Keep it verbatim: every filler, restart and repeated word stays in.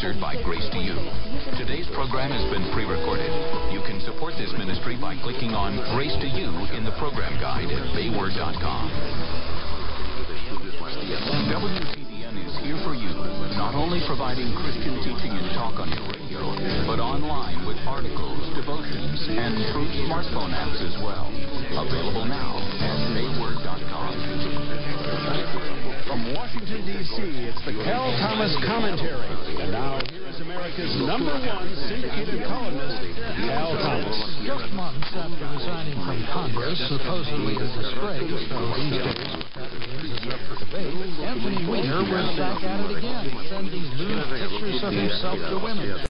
sponsored by Grace to You. Today's program has been pre-recorded. You can support this ministry by clicking on Grace to You in the program guide at bayword dot com. W T D N is here for you, not only providing Christian teaching and talk on your radio, but online with articles, devotions, and true smartphone apps as well. Available now at bayword dot com. From Washington, D C, it's the Cal Thomas Commentary. And now, here is America's number one syndicated columnist, Cal Thomas. Just months after resigning from Congress, supposedly a disgrace, though these days what that means is up for debate, Anthony Weiner was back at it again, sending nude pictures of himself to women.